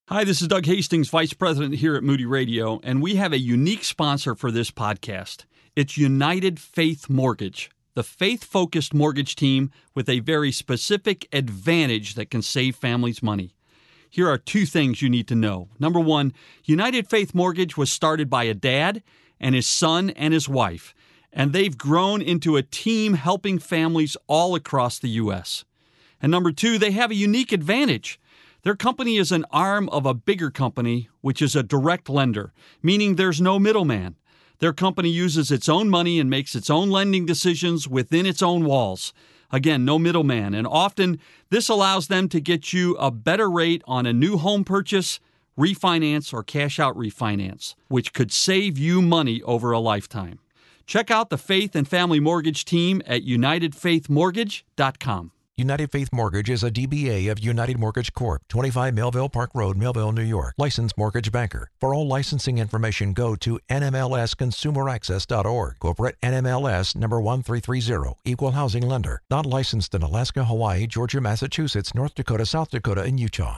Hi, this is Doug Hastings, Vice President here at Moody Radio, and we have a unique sponsor for this podcast. It's United Faith Mortgage, the faith-focused mortgage team with a very specific advantage that can save families money. Here are two things you need to know. Number one, United Faith Mortgage was started by a dad and his son and his wife, and they've grown into a team helping families all across the U.S. And number two, they have a unique advantage. Their company is an arm of a bigger company, which is a direct lender, meaning there's no middleman. Their company uses its own money and makes its own lending decisions within its own walls. Again, no middleman. And often, this allows them to get you a better rate on a new home purchase, refinance, or cash-out refinance, which could save you money over a lifetime. Check out the Faith and Family Mortgage team at UnitedFaithMortgage.com. United Faith Mortgage is a DBA of United Mortgage Corp., 25 Melville Park Road, Melville, New York. Licensed mortgage banker. For all licensing information, go to nmlsconsumeraccess.org. Corporate NMLS number 1330. Equal housing lender. Not licensed in Alaska, Hawaii, Georgia, Massachusetts, North Dakota, South Dakota, and Utah.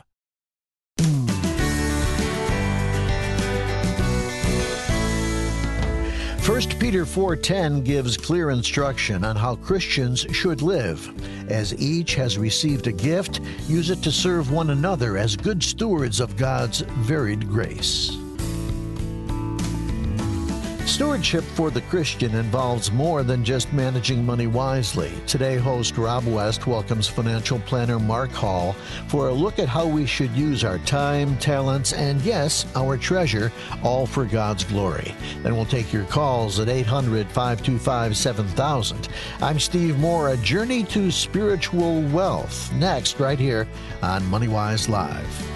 1 Peter 4:10 gives clear instruction on how Christians should live. As each has received a gift, use it to serve one another as good stewards of God's varied grace. Stewardship for the Christian involves more than just managing money wisely. Today, host Rob West welcomes financial planner Mark Hall for a look at how we should use our time, talents, and yes, our treasure, all for God's glory. Then we'll take your calls at 800-525-7000. I'm Steve Moore, a journey to spiritual wealth. Next, right here on MoneyWise Live.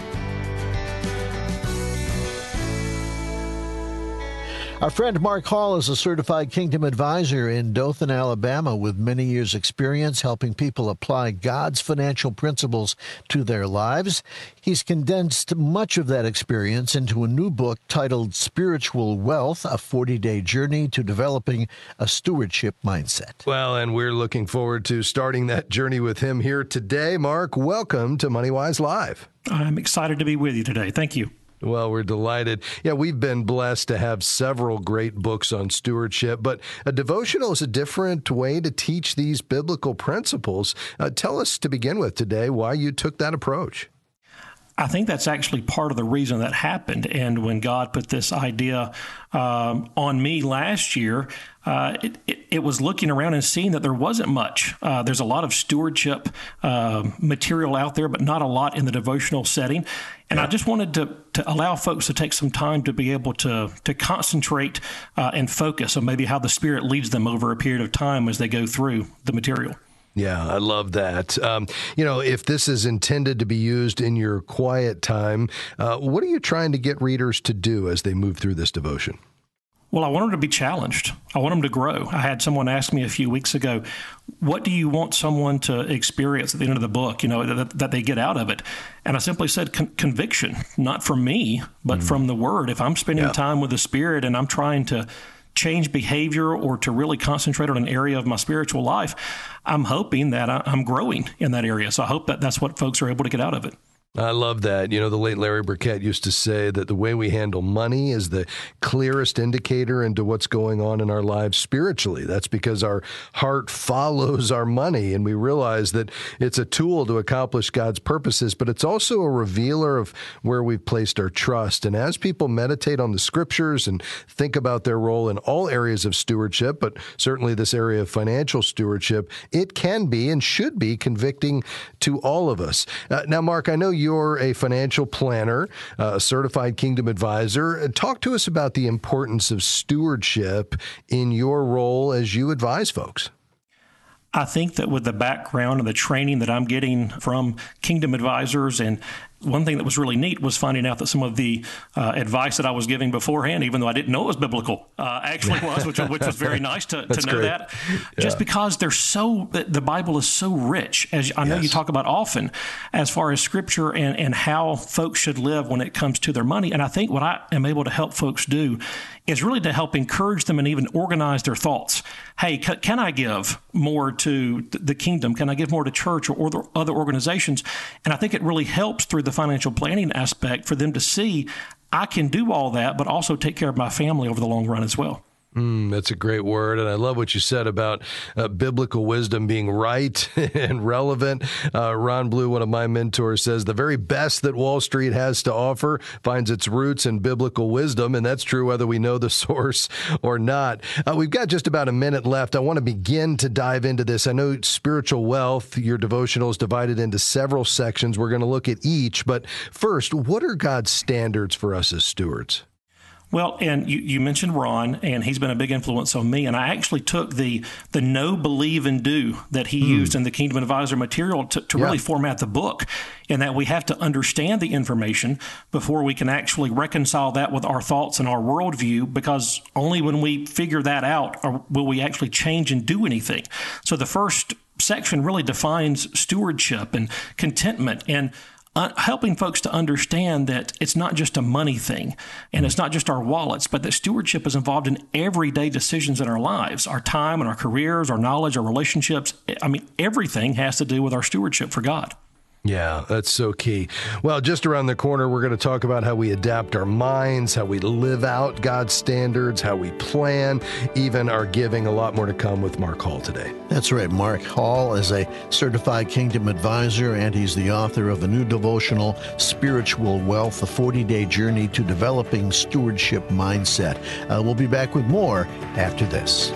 Our friend Mark Hall is a certified Kingdom advisor in Dothan, Alabama, with many years' experience helping people apply God's financial principles to their lives. He's condensed much of that experience into a new book titled Spiritual Wealth, a 40-day journey to developing a stewardship mindset. Well, and we're looking forward to starting that journey with him here today. Mark, welcome to MoneyWise Live. I'm excited to be with you today. Thank you. Well, we're delighted. Yeah, we've been blessed to have several great books on stewardship, but a devotional is a different way to teach these biblical principles. Tell us to begin with today why you took that approach. I think that's actually part of the reason that happened. And when God put this idea on me last year, it was looking around and seeing that there wasn't much. There's a lot of stewardship material out there, but not a lot in the devotional setting. And I just wanted to allow folks to take some time to be able to concentrate and focus on maybe how the Spirit leads them over a period of time as they go through the material. Yeah, I love that. If this is intended to be used in your quiet time, what are you trying to get readers to do as they move through this devotion? Well, I want them to be challenged. I want them to grow. I had someone ask me a few weeks ago, what do you want someone to experience at the end of the book, that they get out of it? And I simply said conviction, not from me, but from the Word. If I'm spending time with the Spirit and I'm trying to change behavior or to really concentrate on an area of my spiritual life, I'm hoping that I'm growing in that area. So I hope that that's what folks are able to get out of it. I love that. The late Larry Burkett used to say that the way we handle money is the clearest indicator into what's going on in our lives spiritually. That's because our heart follows our money, and we realize that it's a tool to accomplish God's purposes, but it's also a revealer of where we've placed our trust. And as people meditate on the scriptures and think about their role in all areas of stewardship, but certainly this area of financial stewardship, it can be and should be convicting to all of us. Now, Mark, I know you're a financial planner, a certified Kingdom advisor. Talk to us about the importance of stewardship in your role as you advise folks. I think that with the background and the training that I'm getting from Kingdom advisors, and one thing that was really neat was finding out that some of the advice that I was giving beforehand, even though I didn't know it was biblical, actually was, which was very nice to know great. That. Just because the Bible is so rich, as I know you talk about often, as far as Scripture and how folks should live when it comes to their money. And I think what I am able to help folks do is really to help encourage them and even organize their thoughts. Hey, can I give more to the kingdom? Can I give more to church or other organizations? And I think it really helps through the the financial planning aspect for them to see I can do all that, but also take care of my family over the long run as well. That's a great word. And I love what you said about biblical wisdom being right and relevant. Ron Blue, one of my mentors, says the very best that Wall Street has to offer finds its roots in biblical wisdom. And that's true whether we know the source or not. We've got just about a minute left. I want to begin to dive into this. I know spiritual wealth, your devotional is divided into several sections. We're going to look at each. But first, what are God's standards for us as stewards? Well, and you mentioned Ron, and he's been a big influence on me. And I actually took the know, believe, and do that he used in the Kingdom Advisor material to really format the book, in that we have to understand the information before we can actually reconcile that with our thoughts and our worldview, because only when we figure that out will we actually change and do anything. So the first section really defines stewardship and contentment and helping folks to understand that it's not just a money thing and it's not just our wallets, but that stewardship is involved in everyday decisions in our lives, our time and our careers, our knowledge, our relationships. I mean, everything has to do with our stewardship for God. Yeah, that's so key. Well, just around the corner, we're going to talk about how we adapt our minds, how we live out God's standards, how we plan, even our giving. A lot more to come with Mark Hall today. That's right. Mark Hall is a certified Kingdom Advisor, and he's the author of the new devotional, Spiritual Wealth, a 40-day journey to developing stewardship mindset. We'll be back with more after this.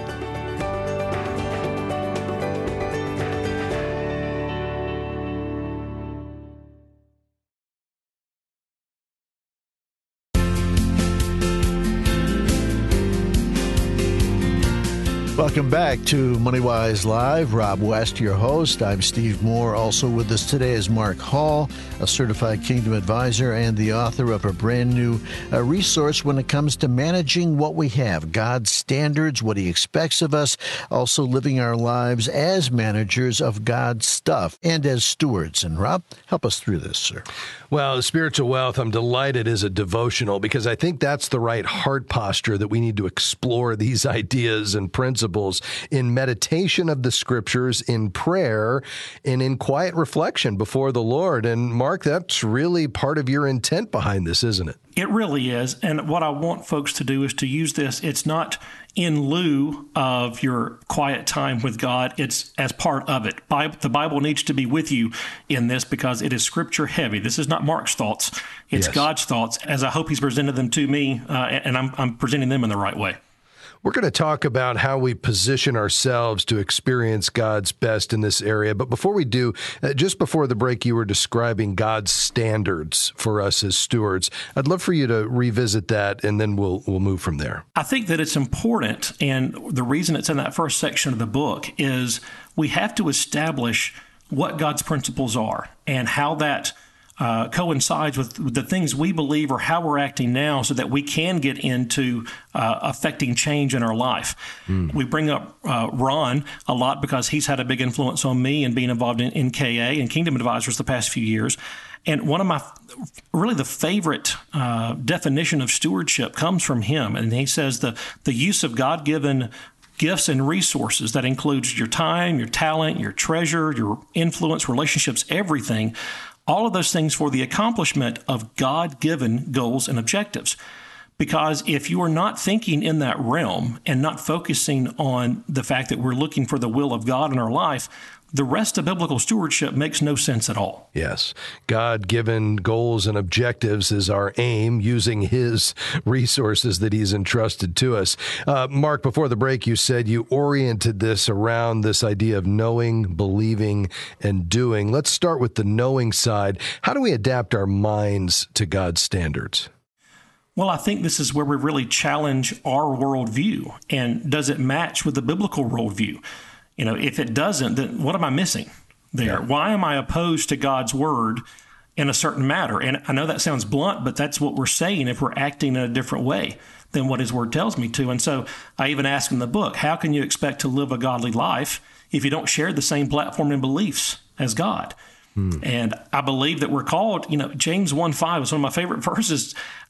Welcome back to MoneyWise Live. Rob West, your host. I'm Steve Moore. Also with us today is Mark Hall, a certified Kingdom Advisor and the author of a brand new resource when it comes to managing what we have, God's standards, what he expects of us, also living our lives as managers of God's stuff and as stewards. And Rob, help us through this, sir. Well, Spiritual Wealth, I'm delighted, is a devotional because I think that's the right heart posture that we need to explore these ideas and principles in meditation of the scriptures, in prayer, and in quiet reflection before the Lord. And Mark, that's really part of your intent behind this, isn't it? It really is. And what I want folks to do is to use this. It's not in lieu of your quiet time with God. It's as part of it. The Bible needs to be with you in this because it is scripture heavy. This is not Mark's thoughts. It's God's thoughts, as I hope he's presented them to me, and I'm presenting them in the right way. We're going to talk about how we position ourselves to experience God's best in this area. But before we do, just before the break, you were describing God's standards for us as stewards. I'd love for you to revisit that, and then we'll move from there. I think that it's important, and the reason it's in that first section of the book is we have to establish what God's principles are and how that coincides with the things we believe or how we're acting now so that we can get into affecting change in our life. We bring up Ron a lot because he's had a big influence on me and being involved in KA and Kingdom Advisors the past few years. And one of my, really the favorite definition of stewardship comes from him. And he says the use of God-given gifts and resources that includes your time, your talent, your treasure, your influence, relationships, everything, all of those things for the accomplishment of God-given goals and objectives. Because if you are not thinking in that realm and not focusing on the fact that we're looking for the will of God in our life, the rest of biblical stewardship makes no sense at all. Yes. God-given goals and objectives is our aim, using his resources that he's entrusted to us. Mark, before the break, you said you oriented this around this idea of knowing, believing, and doing. Let's start with the knowing side. How do we adapt our minds to God's standards? Well, I think this is where we really challenge our worldview. And does it match with the biblical worldview? You know, if it doesn't, then what am I missing there? Yeah. Why am I opposed to God's word in a certain matter? And I know that sounds blunt, but that's what we're saying if we're acting in a different way than what his word tells me to. And so I even ask in the book, how can you expect to live a godly life if you don't share the same platform and beliefs as God? And I believe that we're called, James 1:5 is one of my favorite verses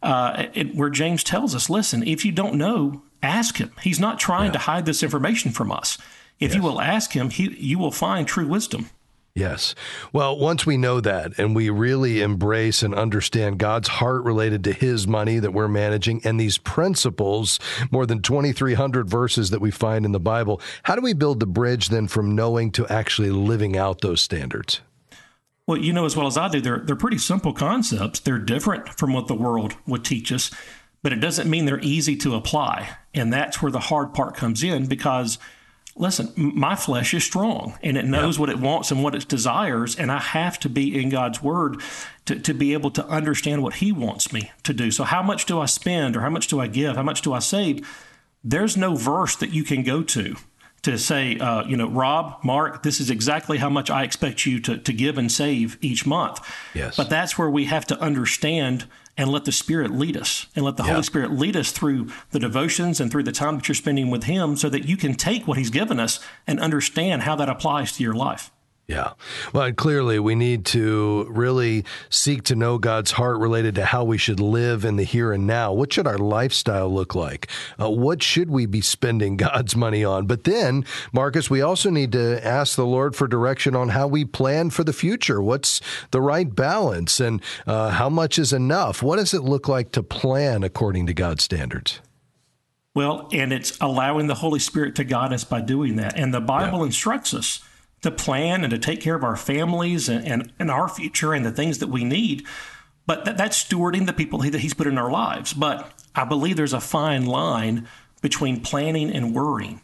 where James tells us, listen, if you don't know, ask him. He's not trying to hide this information from us. If you will ask him, you will find true wisdom. Yes. Well, once we know that and we really embrace and understand God's heart related to his money that we're managing and these principles, more than 2,300 verses that we find in the Bible, how do we build the bridge then from knowing to actually living out those standards? Well, you know as well as I do, they're pretty simple concepts. They're different from what the world would teach us, but it doesn't mean they're easy to apply. And that's where the hard part comes in because listen, my flesh is strong and it knows what it wants and what it desires. And I have to be in God's word to be able to understand what he wants me to do. So how much do I spend or how much do I give? How much do I save? There's no verse that you can go to say, Rob, Mark, this is exactly how much I expect you to give and save each month. Yes. But that's where we have to understand and let the Spirit lead us and let the Holy Spirit lead us through the devotions and through the time that you're spending with him so that you can take what he's given us and understand how that applies to your life. Yeah. Well, and clearly we need to really seek to know God's heart related to how we should live in the here and now. What should our lifestyle look like? What should we be spending God's money on? But then, Marcus, we also need to ask the Lord for direction on how we plan for the future. What's the right balance and how much is enough? What does it look like to plan according to God's standards? Well, and it's allowing the Holy Spirit to guide us by doing that. And the Bible instructs us to plan and to take care of our families and our future and the things that we need. But that's stewarding the people that he's put in our lives. But I believe there's a fine line between planning and worrying.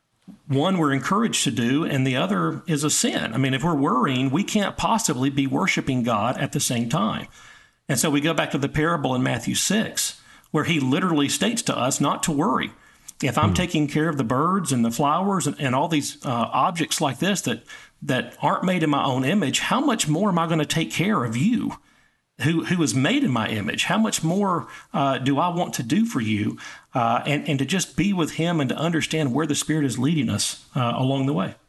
One we're encouraged to do, and the other is a sin. I mean, if we're worrying, we can't possibly be worshiping God at the same time. And so we go back to the parable in Matthew 6, where he literally states to us not to worry. If I'm taking care of the birds and the flowers and all these objects like this that aren't made in my own image, how much more am I going to take care of you who is made in my image? How much more do I want to do for you and to just be with him and to understand where the Spirit is leading us along the way?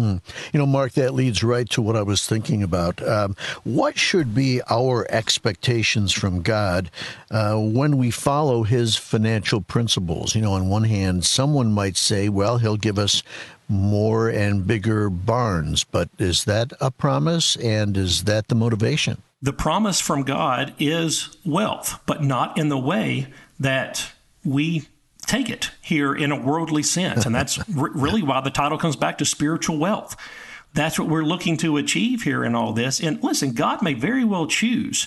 Mark, that leads right to what I was thinking about. What should be our expectations from God when we follow his financial principles? On one hand, someone might say, well, he'll give us more and bigger barns, but is that a promise and is that the motivation? The promise from God is wealth, but not in the way that we take it here in a worldly sense. And that's really why the title comes back to spiritual wealth. That's what we're looking to achieve here in all this. And listen, God may very well choose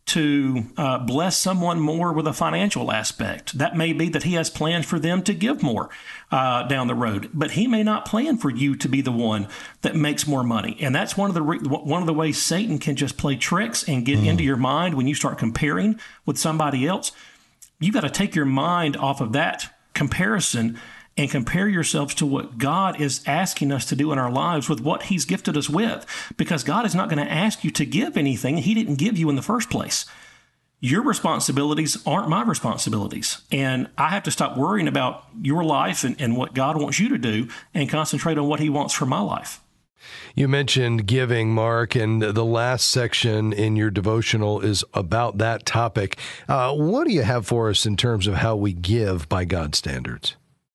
to bless someone more with a financial aspect. That may be that he has plans for them to give more down the road, but he may not plan for you to be the one that makes more money. And that's one of the ways Satan can just play tricks and get into your mind when you start comparing with somebody else. You got to take your mind off of that comparison and compare yourselves to what God is asking us to do in our lives with what he's gifted us with, because God is not going to ask you to give anything he didn't give you in the first place. Your responsibilities aren't my responsibilities, and I have to stop worrying about your life and what God wants you to do and concentrate on what he wants for my life. You mentioned giving, Mark, and the last section in your devotional is about that topic. What do you have for us in terms of how we give by God's standards?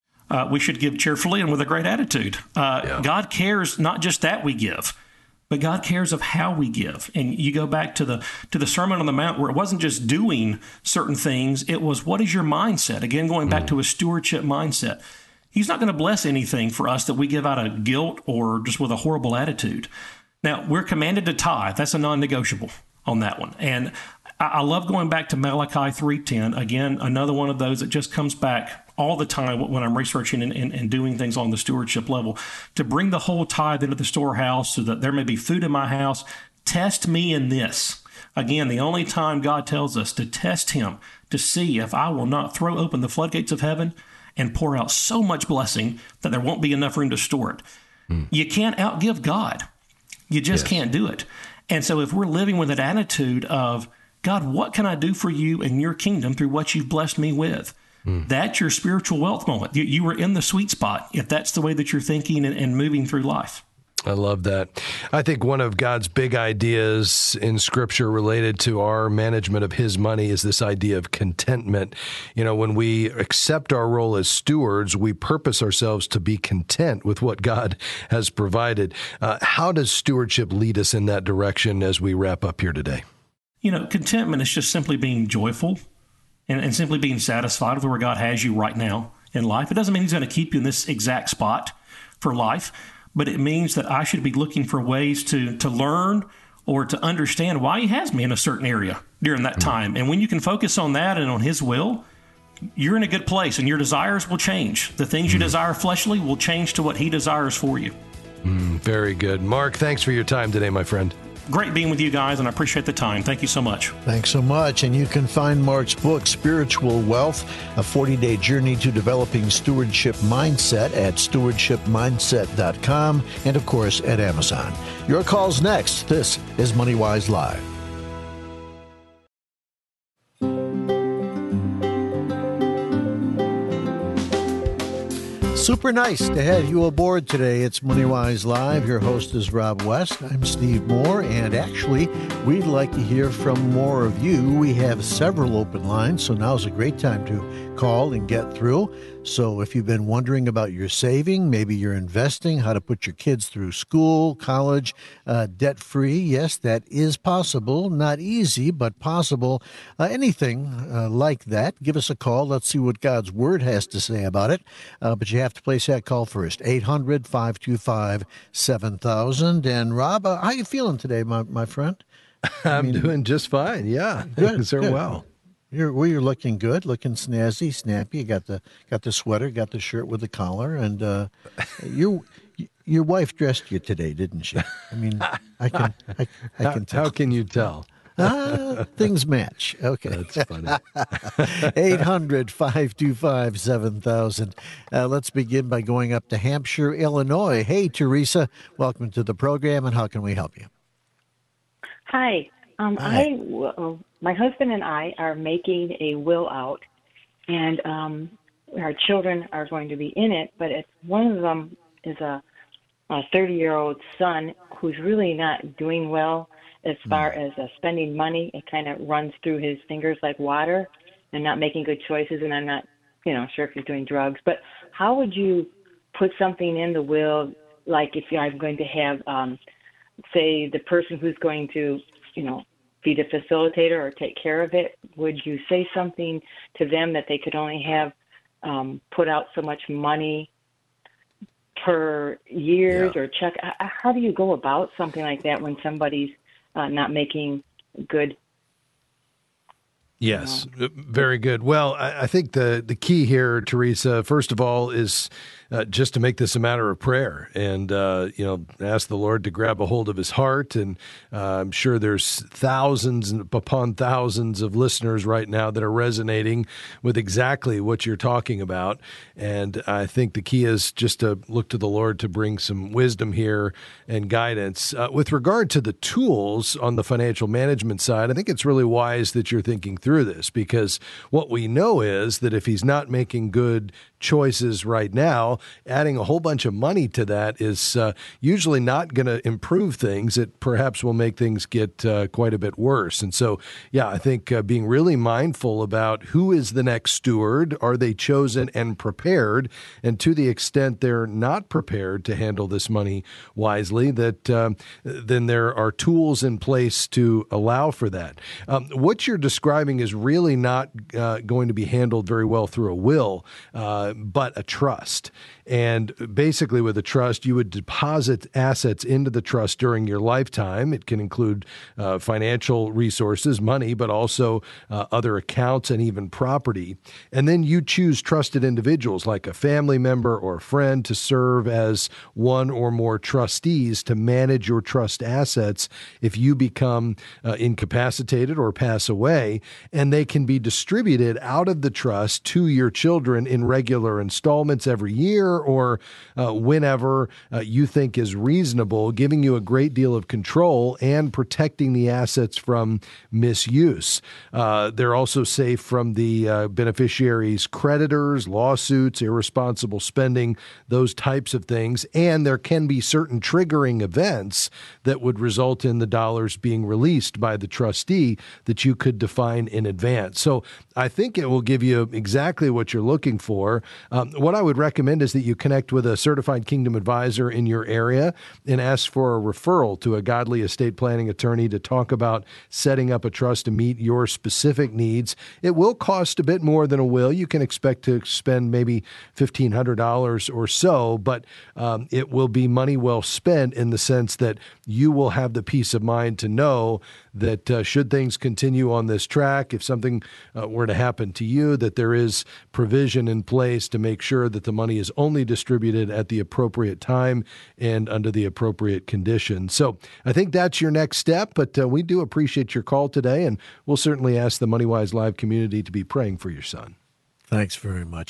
We should give cheerfully and with a great attitude. God cares not just that we give, but God cares of how we give. And you go back to the Sermon on the Mount, where it wasn't just doing certain things, it was what is your mindset? Again, going back to a stewardship mindset. He's not going to bless anything for us that we give out of guilt or just with a horrible attitude. Now, we're commanded to tithe. That's a non-negotiable on that one. And I love going back to Malachi 3:10. Again, another one of those that just comes back all the time when I'm researching and doing things on the stewardship level. To bring the whole tithe into the storehouse so that there may be food in my house. Test me in this. Again, the only time God tells us to test him to see if I will not throw open the floodgates of heaven and pour out so much blessing that there won't be enough room to store it. You can't outgive God. You just can't do it. And so if we're living with an attitude of, God, what can I do for you in your kingdom through what you've blessed me with? That's your spiritual wealth moment. You were in the sweet spot if that's the way that you're thinking and moving through life. I love that. I think one of God's big ideas in Scripture related to our management of His money is this idea of contentment. When we accept our role as stewards, we purpose ourselves to be content with what God has provided. How does stewardship lead us in that direction as we wrap up here today? Contentment is just simply being joyful and simply being satisfied with where God has you right now in life. It doesn't mean He's going to keep you in this exact spot for life, but it means that I should be looking for ways to learn or to understand why He has me in a certain area during that time. And when you can focus on that and on His will, you're in a good place, and your desires will change. The things you desire fleshly will change to what He desires for you. Very good. Mark, thanks for your time today, my friend. Great being with you guys, and I appreciate the time. Thank you so much. Thanks so much. And you can find Mark's book, Spiritual Wealth, a 40-day journey to developing stewardship mindset at stewardshipmindset.com and, of course, at Amazon. Your call's next. This is MoneyWise Live. Super nice to have you aboard today. It's MoneyWise Live. Your host is Rob West. I'm Steve Moore, and actually, we'd like to hear from more of you. We have several open lines, so now's a great time to call and get through. So if you've been wondering about your saving, maybe you're investing, how to put your kids through school, college, debt-free, yes, that is possible. Not easy, but possible. Anything like that, give us a call. Let's see what God's Word has to say about it. But you have to place that call first, 800-525-7000. And Rob, how are you feeling today, my friend? I'm doing just fine, yeah. Things are well. You're looking good, looking snazzy, snappy. You got the sweater, got the shirt with the collar, and your wife dressed you today, didn't she? I mean, I can tell. How can you tell? Things match. Okay. That's funny. 800-525-7000. Let's begin by going up to Hampshire, Illinois. Hey, Teresa, welcome to the program, and how can we help you? Hi. Hi. My husband and I are making a will out, and our children are going to be in it, but one of them is a 30-year-old son who's really not doing well as far as spending money. It kind of runs through his fingers like water and not making good choices, and I'm not sure if he's doing drugs. But how would you put something in the will, like if I'm going to have, say, the person who's going to, be the facilitator or take care of it, would you say something to them that they could only have put out so much money per years or check? How do you go about something like that when somebody's not making good? Yes, very good. Well, I think the key here, Teresa, first of all, is just to make this a matter of prayer and, ask the Lord to grab a hold of his heart. And I'm sure there's thousands upon thousands of listeners right now that are resonating with exactly what you're talking about. And I think the key is just to look to the Lord to bring some wisdom here and guidance. With regard to the tools on the financial management side, I think it's really wise that you're thinking through this, because what we know is that if he's not making good choices right now, adding a whole bunch of money to that is usually not going to improve things. It perhaps will make things get quite a bit worse. And so, I think being really mindful about who is the next steward, are they chosen and prepared? And to the extent they're not prepared to handle this money wisely, that then there are tools in place to allow for that. What you're describing is really not going to be handled very well through a will, but a trust. And basically with a trust, you would deposit assets into the trust during your lifetime. It can include financial resources, money, but also other accounts and even property. And then you choose trusted individuals like a family member or a friend to serve as one or more trustees to manage your trust assets if you become incapacitated or pass away. And they can be distributed out of the trust to your children in regular regular installments every year or whenever you think is reasonable, giving you a great deal of control and protecting the assets from misuse. They're also safe from the beneficiary's creditors, lawsuits, irresponsible spending, those types of things. And there can be certain triggering events that would result in the dollars being released by the trustee that you could define in advance. So I think it will give you exactly what you're looking for. What I would recommend is that you connect with a certified Kingdom advisor in your area and ask for a referral to a godly estate planning attorney to talk about setting up a trust to meet your specific needs. It will cost a bit more than a will. You can expect to spend maybe $1,500 or so, but it will be money well spent in the sense that you will have the peace of mind to know that should things continue on this track, if something were to happen to you, that there is provision in place to make sure that the money is only distributed at the appropriate time and under the appropriate conditions. So I think that's your next step, but we do appreciate your call today, and we'll certainly ask the MoneyWise Live community to be praying for your son. Thanks very much.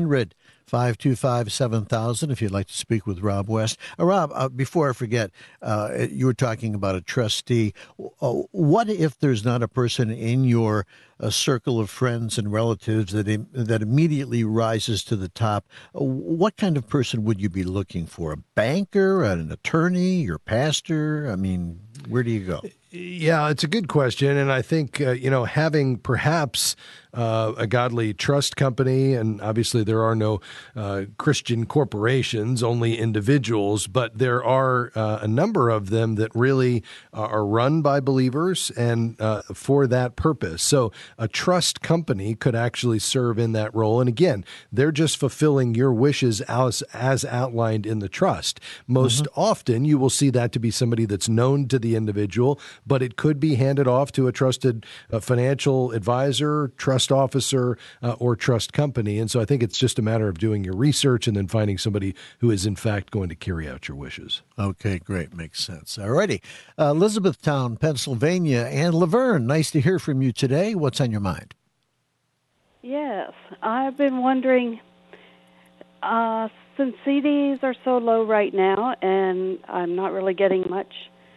800-525-7000 if you'd like to speak with Rob West. Rob, before I forget, you were talking about a trustee. What if there's not a person in your circle of friends and relatives that immediately rises to the top? What kind of person would you be looking for? A banker, an attorney, your pastor? I mean, where do you go? Yeah, it's a good question. And I think, having perhaps a godly trust company, and obviously there are no Christian corporations, only individuals, but there are a number of them that really are run by believers and for that purpose. So a trust company could actually serve in that role. And again, they're just fulfilling your wishes as outlined in the trust. Most often you will see that to be somebody that's known to the individual, but it could be handed off to a trusted financial advisor, trust officer, or trust company. And so I think it's just a matter of doing your research and then finding somebody who is in fact going to carry out your wishes. Okay, great. Makes sense. All righty. Elizabethtown, Pennsylvania, and Laverne, nice to hear from you today. What's on your mind? Yes, I've been wondering, since CDs are so low right now and I'm not really getting much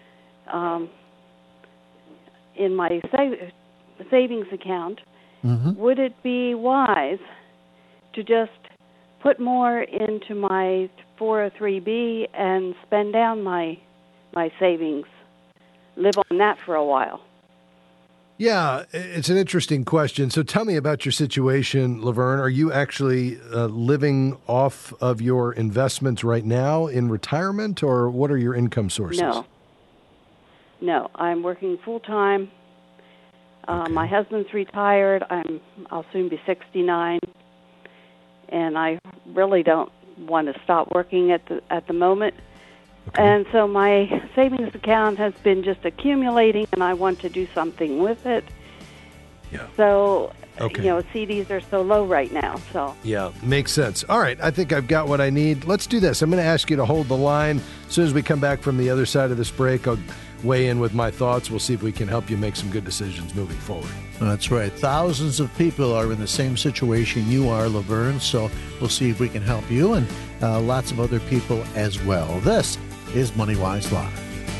in my savings account, would it be wise to just put more into my 403B and spend down my savings, live on that for a while? Yeah, it's an interesting question. So tell me about your situation, Laverne. Are you actually living off of your investments right now in retirement, or what are your income sources? No, I'm working full-time. Okay. My husband's retired. I'll soon be 69, and I really don't want to stop working at the moment. Okay. And so my savings account has been just accumulating, and I want to do something with it. Yeah. So, CDs are so low right now. So yeah, makes sense. All right, I think I've got what I need. Let's do this. I'm going to ask you to hold the line. As soon as we come back from the other side of this break, I'll weigh in with my thoughts. We'll see if we can help you make some good decisions moving forward. That's right. Thousands of people are in the same situation you are, Laverne, so we'll see if we can help you and lots of other people as well. This is MoneyWise Live.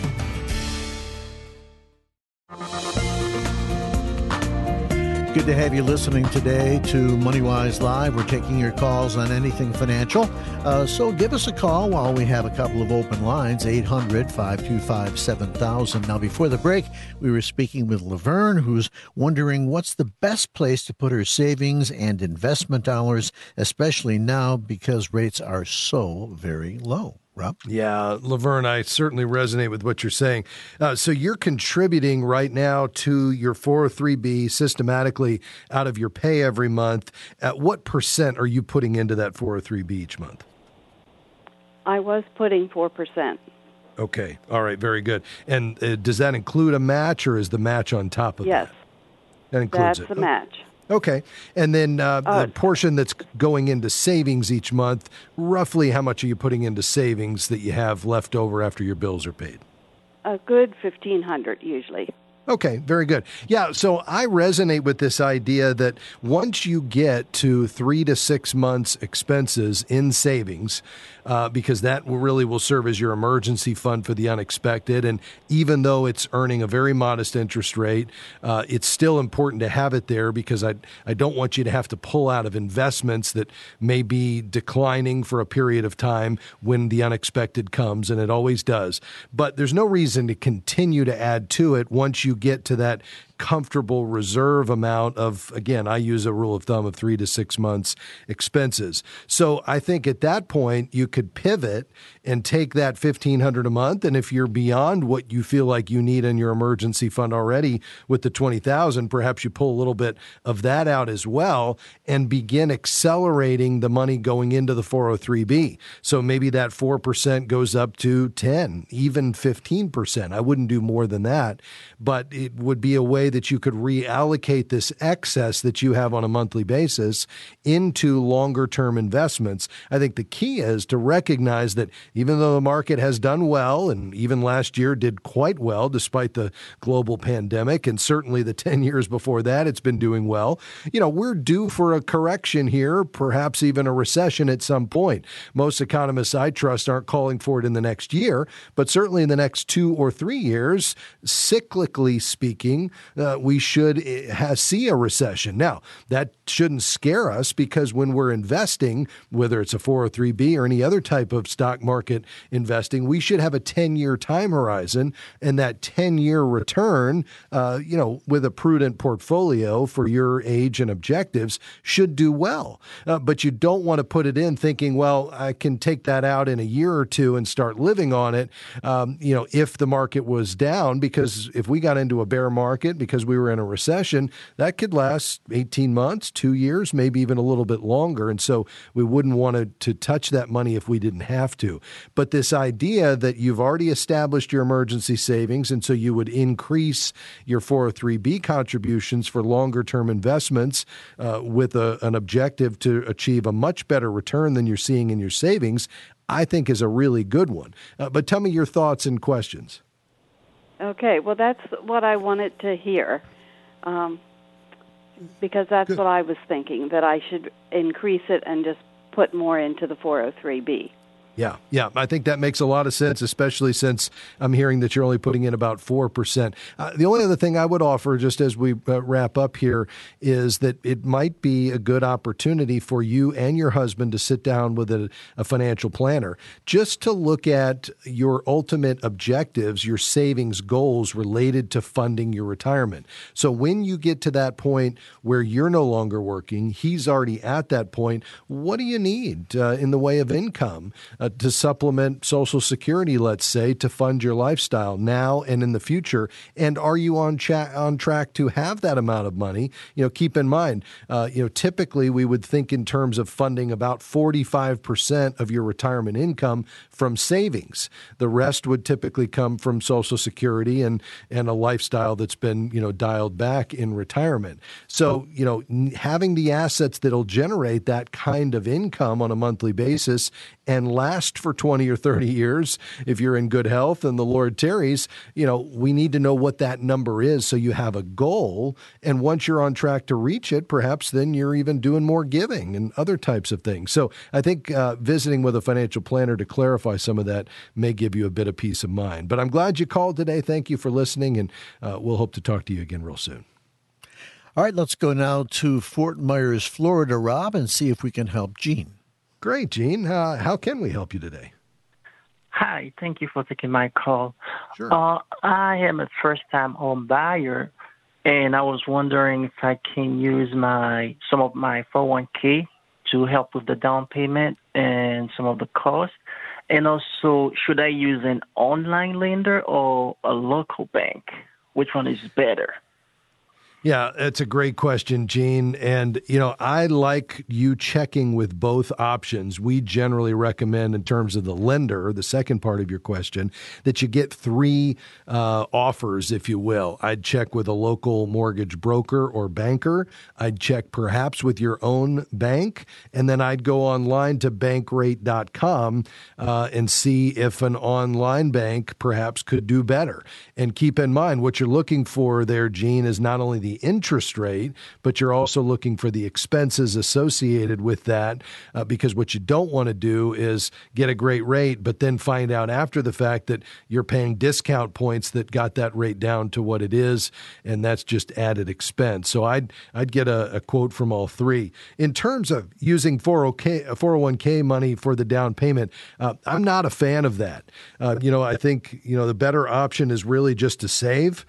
Good to have you listening today to MoneyWise Live. We're taking your calls on anything financial. So give us a call while we have a couple of open lines, 800-525-7000. Now, before the break, we were speaking with Laverne, who's wondering what's the best place to put her savings and investment dollars, especially now because rates are so very low. Rob? Yeah, Laverne, I certainly resonate with what you're saying. So you're contributing right now to your 403B systematically out of your pay every month. At what percent are you putting into that 403B each month? I was putting 4%. Okay. All right. Very good. And does that include a match, or is the match on top of that? Yes. That includes That's the match. Okay. And then the portion that's going into savings each month, roughly how much are you putting into savings that you have left over after your bills are paid? A good $1,500 usually. Okay, very good. Yeah, so I resonate with this idea that once you get to 3 to 6 months expenses in savings, because that really will serve as your emergency fund for the unexpected. And even though it's earning a very modest interest rate, it's still important to have it there because I don't want you to have to pull out of investments that may be declining for a period of time when the unexpected comes, and it always does. But there's no reason to continue to add to it once you get to that comfortable reserve amount of, again, I use a rule of thumb of 3 to 6 months expenses. So I think at that point you could pivot and take that $1,500 a month. And if you're beyond what you feel like you need in your emergency fund already with the $20,000, perhaps you pull a little bit of that out as well and begin accelerating the money going into the 403B. So maybe that 4% goes up to 10, even 15%. I wouldn't do more than that, but it would be a way that you could reallocate this excess that you have on a monthly basis into longer term investments. I think the key is to recognize that even though the market has done well, and even last year did quite well despite the global pandemic, and certainly the 10 years before that, it's been doing well. We're due for a correction here, perhaps even a recession at some point. Most economists I trust aren't calling for it in the next year, but certainly in the next 2 or 3 years, cyclically speaking, we should see a recession. Now, that shouldn't scare us because when we're investing, whether it's a 403B or any other type of stock market investing, we should have a 10-year time horizon, and that 10-year return, with a prudent portfolio for your age and objectives should do well. But you don't want to put it in thinking, well, I can take that out in a year or two and start living on it, if the market was down, because if we got into a bear market because we were in a recession, that could last 18 months, 2 years, maybe even a little bit longer. And so we wouldn't want to touch that money if we didn't have to. But this idea that you've already established your emergency savings, and so you would increase your 403B contributions for longer term investments with an objective to achieve a much better return than you're seeing in your savings, I think is a really good one. But tell me your thoughts and questions. Okay, well, that's what I wanted to hear, because that's what I was thinking, that I should increase it and just put more into the 403B. Yeah. I think that makes a lot of sense, especially since I'm hearing that you're only putting in about 4%. The only other thing I would offer, just as we wrap up here, is that it might be a good opportunity for you and your husband to sit down with a financial planner, just to look at your ultimate objectives, your savings goals related to funding your retirement. So when you get to that point where you're no longer working, he's already at that point, what do you need in the way of income to supplement Social Security, let's say, to fund your lifestyle now and in the future? And are you on track to have that amount of money? Keep in mind, typically we would think in terms of funding about 45% of your retirement income from savings. The rest would typically come from Social Security and a lifestyle that's been, dialed back in retirement. So, having the assets that'll generate that kind of income on a monthly basis and last for 20 or 30 years, if you're in good health and the Lord tarries, we need to know what that number is so you have a goal. And once you're on track to reach it, perhaps then you're even doing more giving and other types of things. So I think visiting with a financial planner to clarify some of that may give you a bit of peace of mind. But I'm glad you called today. Thank you for listening, and we'll hope to talk to you again real soon. All right, let's go now to Fort Myers, Florida, Rob, and see if we can help Gene. Great, Gene. How can we help you today? Hi, thank you for taking my call. Sure. I am a first-time home buyer, and I was wondering if I can use some of my 401k to help with the down payment and some of the costs. And also, should I use an online lender or a local bank? Which one is better? Yeah, it's a great question, Gene. And, I like you checking with both options. We generally recommend, in terms of the lender, the second part of your question, that you get three offers, if you will. I'd check with a local mortgage broker or banker. I'd check perhaps with your own bank. And then I'd go online to bankrate.com and see if an online bank perhaps could do better. And keep in mind, what you're looking for there, Gene, is not only the interest rate, but you're also looking for the expenses associated with that, because what you don't want to do is get a great rate, but then find out after the fact that you're paying discount points that got that rate down to what it is, and that's just added expense. So I'd get a quote from all three. In terms of using 401k money for the down payment, I'm not a fan of that. I think the better option is really just to save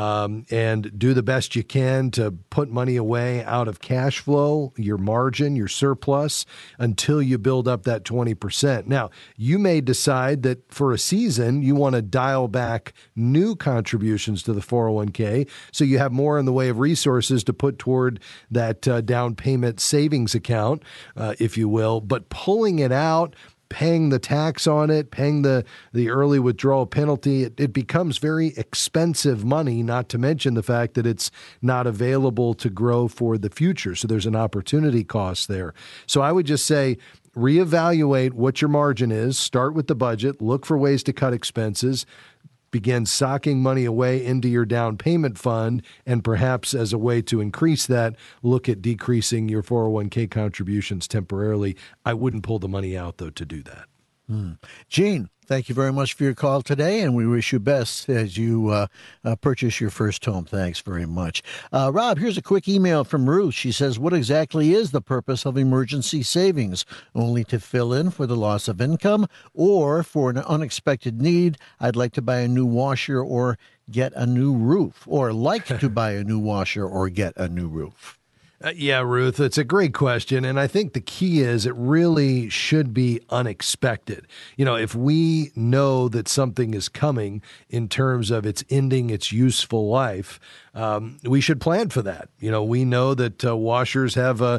and do the best you can to put money away out of cash flow, your margin, your surplus, until you build up that 20%. Now, you may decide that for a season, you want to dial back new contributions to the 401k so you have more in the way of resources to put toward that down payment savings account, if you will. But pulling it out, paying the tax on it, paying the early withdrawal penalty, it becomes very expensive money, not to mention the fact that it's not available to grow for the future. So there's an opportunity cost there. So I would just say, reevaluate what your margin is, start with the budget, look for ways to cut expenses, begin socking money away into your down payment fund, and perhaps as a way to increase that, look at decreasing your 401k contributions temporarily. I wouldn't pull the money out, though, to do that. Gene, thank you very much for your call today, and we wish you best as you purchase your first home. Thanks very much. Rob, here's a quick email from Ruth. She says, what exactly is the purpose of emergency savings? Only to fill in for the loss of income or for an unexpected need? I'd like to buy a new washer or get a new roof, or like to buy a new washer or get a new roof. Yeah, Ruth, it's a great question. And I think the key is it really should be unexpected. If we know that something is coming in terms of it's ending its useful life, we should plan for that. We know that washers have a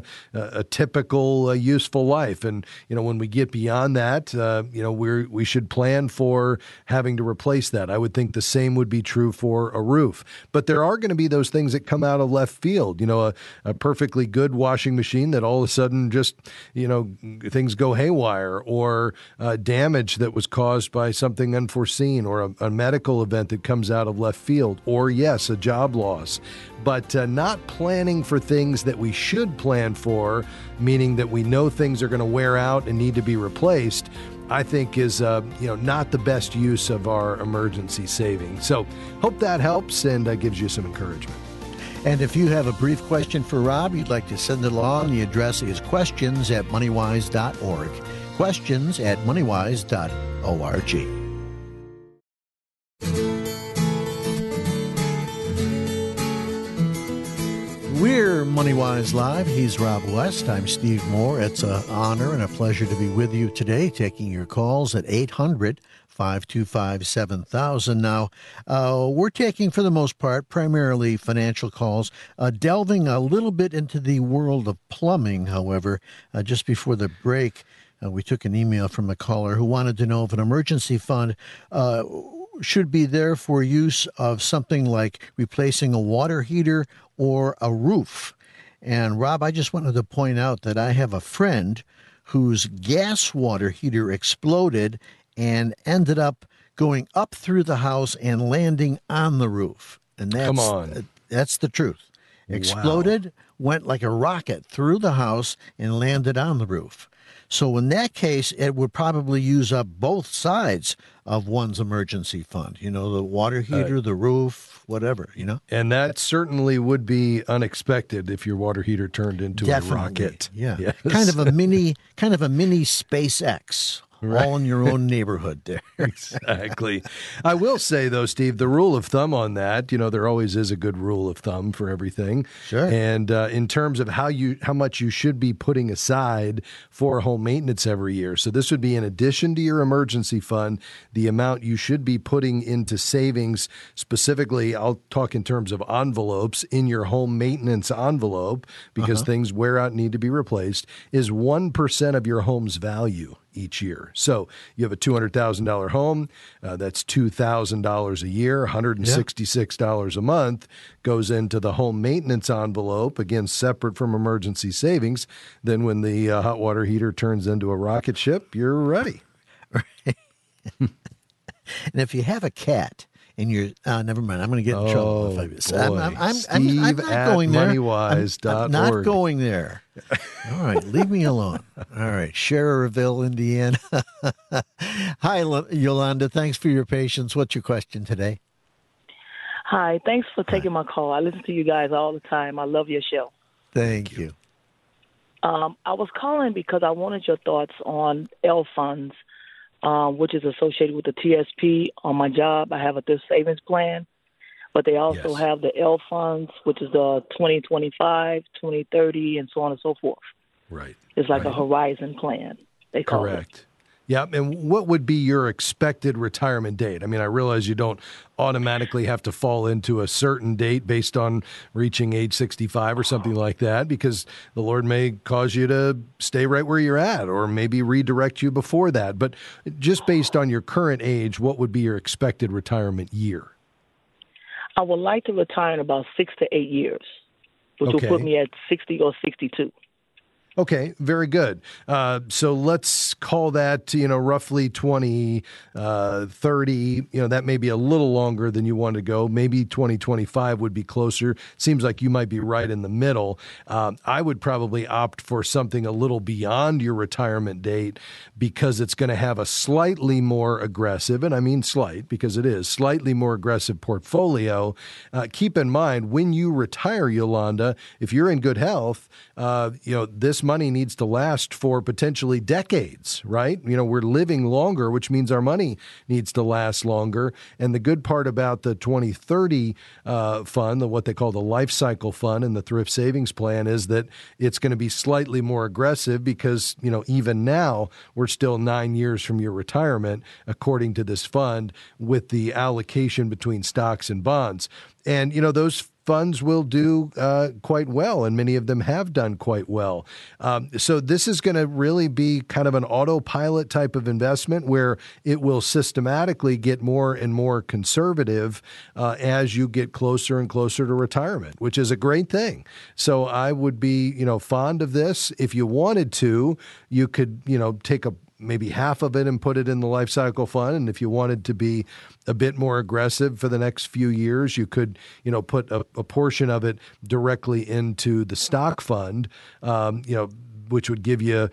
typical useful life. And, when we get beyond that, we should plan for having to replace that. I would think the same would be true for a roof. But there are going to be those things that come out of left field. A perfectly good washing machine that all of a sudden just, things go haywire, or damage that was caused by something unforeseen, or a medical event that comes out of left field, or yes, a job loss. But not planning for things that we should plan for, meaning that we know things are going to wear out and need to be replaced, I think is not the best use of our emergency savings. So hope that helps and gives you some encouragement. And if you have a brief question for Rob, you'd like to send it along, the address is questions@moneywise.org. questions@moneywise.org. We're MoneyWise Live. He's Rob West. I'm Steve Moore. It's an honor and a pleasure to be with you today, taking your calls at 800-525-7000. Now, we're taking, for the most part, primarily financial calls, delving a little bit into the world of plumbing, however. Just before the break, we took an email from a caller who wanted to know if an emergency fund should be there for use of something like replacing a water heater or a roof. And Rob, I just wanted to point out that I have a friend whose gas water heater exploded and ended up going up through the house and landing on the roof. And that's the truth. Exploded, went like a rocket through the house and landed on the roof. So in that case, it would probably use up both sides of one's emergency fund, the water heater, the roof, whatever, And that certainly would be unexpected if your water heater turned into a rocket. Yeah. Yes. Kind of a mini SpaceX. all in your own neighborhood there. Exactly. I will say, though, Steve, the rule of thumb on that, there always is a good rule of thumb for everything. Sure. And in terms of how much you should be putting aside for home maintenance every year. So this would be in addition to your emergency fund, the amount you should be putting into savings. Specifically, I'll talk in terms of envelopes in your home maintenance envelope, because things wear out and need to be replaced, is 1% of your home's value each year. So you have a $200,000 home, that's $2,000 a year, $166 a month goes into the home maintenance envelope, again, separate from emergency savings. Then when the hot water heater turns into a rocket ship, you're ready. Right. And if you have a cat, and you're never mind. I'm going to get in trouble if I do this. I'm not going there. MoneyWise.org. I'm not going there. All right, leave me alone. All right, Schererville, Indiana. Hi, Yolanda. Thanks for your patience. What's your question today? Hi. Thanks for taking my call. I listen to you guys all the time. I love your show. Thank you. I was calling because I wanted your thoughts on L funds. Which is associated with the TSP. On my job, I have a thrift savings plan, but they also have the L funds, which is the 2025, 2030, and so on and so forth. Right. It's like a horizon plan, they call it. Correct. Yeah, and what would be your expected retirement date? I mean, I realize you don't automatically have to fall into a certain date based on reaching age 65 or something like that, because the Lord may cause you to stay right where you're at or maybe redirect you before that. But just based on your current age, what would be your expected retirement year? I would like to retire in about 6 to 8 years, which will put me at 60 or 62. Okay, very good. So let's call that, roughly 20, 30. That may be a little longer than you want to go. Maybe 2025 would be closer. Seems like you might be right in the middle. I would probably opt for something a little beyond your retirement date, because it's going to have a slightly more aggressive, and I mean slight because it is, slightly more aggressive portfolio. Keep in mind, when you retire, Yolanda, if you're in good health, this money needs to last for potentially decades, right? We're living longer, which means our money needs to last longer. And the good part about the 2030 fund, what they call the life cycle fund and the thrift savings plan, is that it's going to be slightly more aggressive because, even now we're still 9 years from your retirement, according to this fund, with the allocation between stocks and bonds. And, those funds will do quite well, and many of them have done quite well. So this is going to really be kind of an autopilot type of investment where it will systematically get more and more conservative as you get closer and closer to retirement, which is a great thing. So I would be, fond of this. If you wanted to, you could, take maybe half of it and put it in the life cycle fund. And if you wanted to be a bit more aggressive for the next few years, you could, put a portion of it directly into the stock fund, which would give you,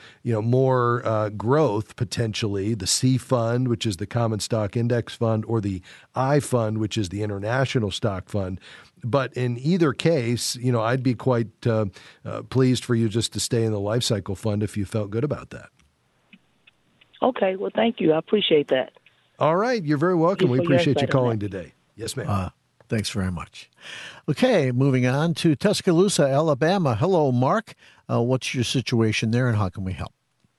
more growth potentially. The C fund, which is the common stock index fund, or the I fund, which is the international stock fund. But in either case, I'd be quite pleased for you just to stay in the life cycle fund if you felt good about that. Okay, well, thank you. I appreciate that. All right, you're very welcome. We appreciate you calling today. Yes, ma'am. Thanks very much. Okay, moving on to Tuscaloosa, Alabama. Hello, Mark. What's your situation there, and how can we help?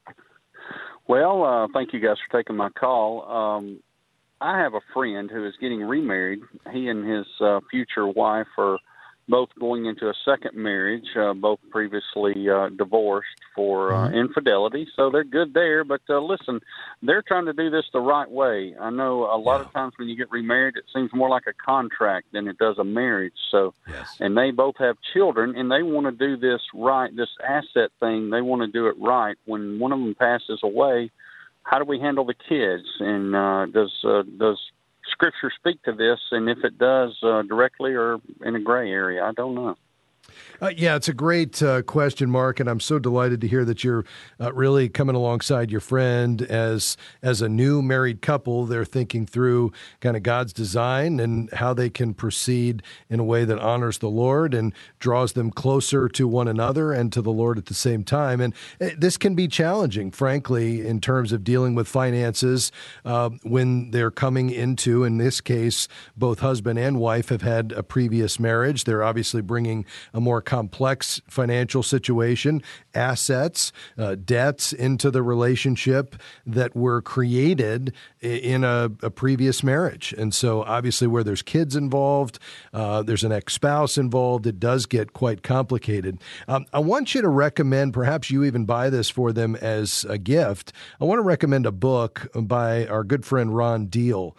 Well, thank you guys for taking my call. I have a friend who is getting remarried. He and his future wife are both going into a second marriage, both previously divorced for infidelity. So they're good there. But listen, they're trying to do this the right way. I know a lot of times when you get remarried, it seems more like a contract than it does a marriage. So, and they both have children, and they want to do this right, this asset thing. They want to do it right. When one of them passes away, how do we handle the kids? And does Scripture speak to this, and if it does, directly or in a gray area? I don't know. Yeah, it's a great question, Mark, and I'm so delighted to hear that you're really coming alongside your friend as a new married couple. They're thinking through kind of God's design and how they can proceed in a way that honors the Lord and draws them closer to one another and to the Lord at the same time. And this can be challenging, frankly, in terms of dealing with finances when they're coming into, in this case, both husband and wife have had a previous marriage. They're obviously bringing a more complex financial situation, assets, debts into the relationship that were created in a previous marriage. And so obviously where there's kids involved, there's an ex-spouse involved, it does get quite complicated. I want you to recommend, perhaps you even buy this for them as a gift. I want to recommend a book by our good friend Ron Deal.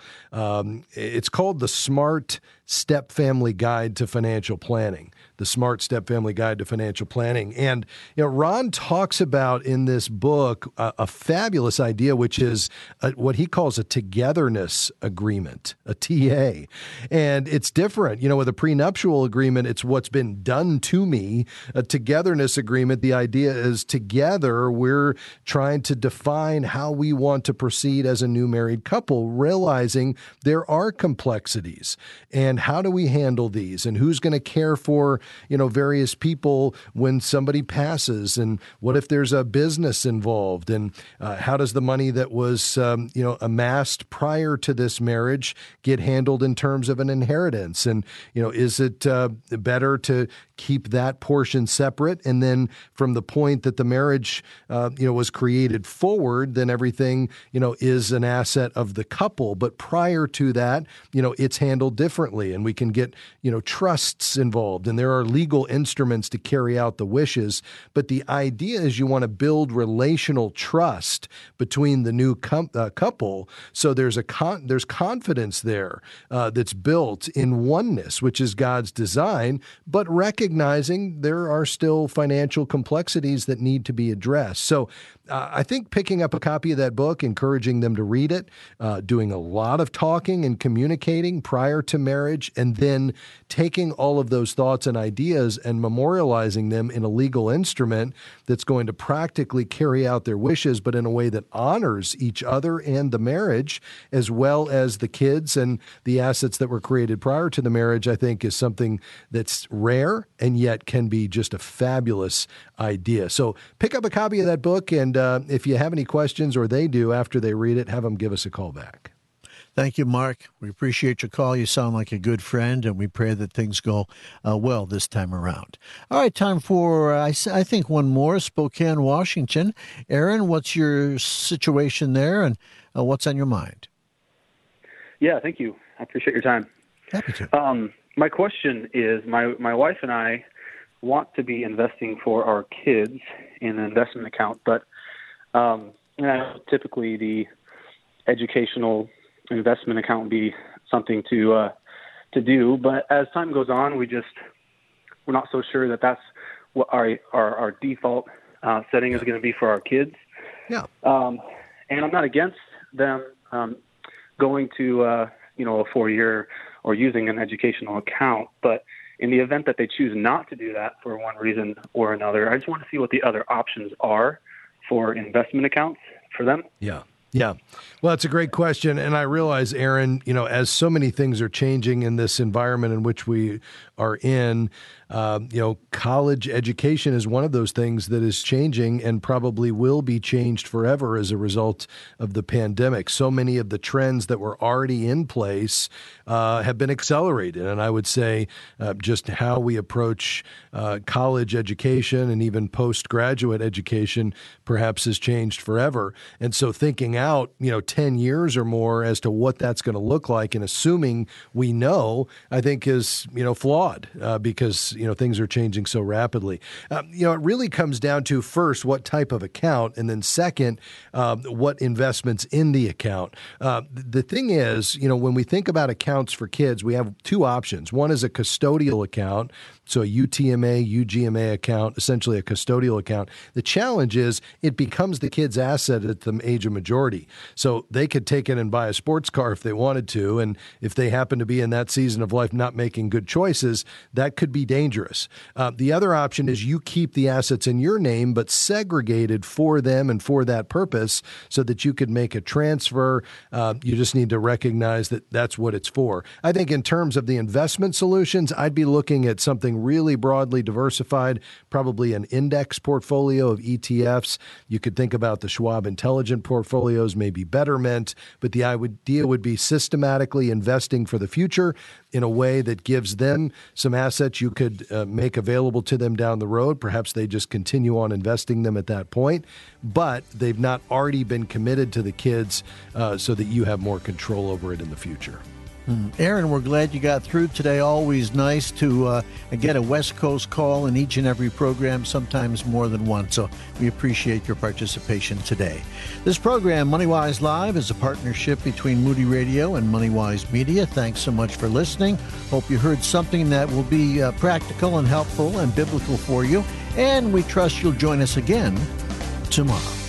It's called The Smart Step-Family Guide to Financial Planning. The Smart Step-Family Guide to Financial Planning. And Ron talks about in this book a fabulous idea, which is what he calls a togetherness agreement, a TA. And it's different. With a prenuptial agreement, it's what's been done to me. A togetherness agreement, the idea is together we're trying to define how we want to proceed as a new married couple, realizing there are complexities. And how do we handle these? And who's going to care for various people when somebody passes, and what if there's a business involved, and how does the money that was amassed prior to this marriage get handled in terms of an inheritance, and is it better to keep that portion separate, and then from the point that the marriage was created forward, then everything is an asset of the couple, but prior to that it's handled differently, and we can get trusts involved, and there are legal instruments to carry out the wishes. But the idea is you want to build relational trust between the new couple, so there's confidence there that's built in oneness, which is God's design, but recognizing there are still financial complexities that need to be addressed. So I think picking up a copy of that book, encouraging them to read it, doing a lot of talking and communicating prior to marriage, and then taking all of those thoughts and ideas and memorializing them in a legal instrument that's going to practically carry out their wishes, but in a way that honors each other and the marriage, as well as the kids and the assets that were created prior to the marriage, I think is something that's rare and yet can be just a fabulous idea. So pick up a copy of that book, and if you have any questions, or they do after they read it, have them give us a call back. Thank you, Mark. We appreciate your call. You sound like a good friend, and we pray that things go well this time around. All right, time for, I think, one more, Spokane, Washington. Aaron, what's your situation there, and what's on your mind? Yeah, thank you. I appreciate your time. Happy to. My question is, my wife and I want to be investing for our kids in an investment account, but typically the educational investment account would be something to do. But as time goes on, we're not so sure that that's what our default setting is going to be for our kids. Yeah. And I'm not against them going to a 4-year or using an educational account, but in the event that they choose not to do that for one reason or another, I just want to see what the other options are for investment accounts for them. Yeah. Yeah. Well, it's a great question. And I realize, Aaron, as so many things are changing in this environment in which we are in, college education is one of those things that is changing and probably will be changed forever as a result of the pandemic. So many of the trends that were already in place have been accelerated. And I would say just how we approach college education and even postgraduate education perhaps has changed forever. And so thinking out, 10 years or more as to what that's going to look like and assuming we know, I think is, flawed because, things are changing so rapidly. It really comes down to first, what type of account, and then second, what investments in the account. The thing is, when we think about accounts for kids, we have two options. One is a custodial account. so a UTMA, UGMA account, essentially a custodial account. The challenge is it becomes the kid's asset at the age of majority. So they could take it and buy a sports car if they wanted to, and if they happen to be in that season of life not making good choices, that could be dangerous. The other option is you keep the assets in your name, but segregated for them and for that purpose so that you could make a transfer. You just need to recognize that that's what it's for. I think in terms of the investment solutions, I'd be looking at something really broadly diversified, probably an index portfolio of ETFs. You could think about the Schwab Intelligent portfolios, maybe Betterment, but the idea would be systematically investing for the future in a way that gives them some assets you could make available to them down the road. Perhaps they just continue on investing them at that point, but they've not already been committed to the kids so that you have more control over it in the future. Aaron, we're glad you got through today. Always nice to get a West Coast call in each and every program, sometimes more than one. So we appreciate your participation today. This program, MoneyWise Live, is a partnership between Moody Radio and MoneyWise Media. Thanks so much for listening. Hope you heard something that will be practical and helpful and biblical for you. And we trust you'll join us again tomorrow.